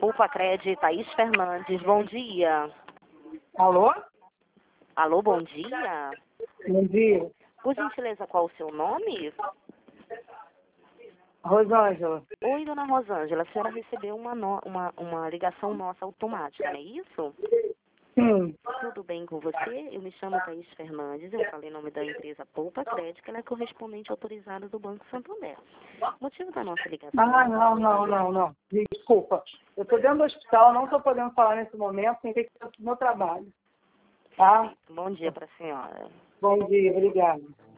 Poupa Cred, Thaís Fernandes, bom dia. Alô? Alô, bom dia. Bom dia. Por gentileza, qual o seu nome? Rosângela. Oi, dona Rosângela, a senhora recebeu uma ligação nossa automática, não é isso? Sim. Tudo bem com você? Eu me chamo Thaís Fernandes, eu falei em nome da empresa Poupa Cred, que ela é correspondente autorizada do Banco Santander. O motivo da nossa ligação... Não. Desculpa. Eu estou dentro do hospital, não estou podendo falar nesse momento, tem que ter o meu trabalho. Tá? Bom dia para a senhora. Bom dia, obrigada.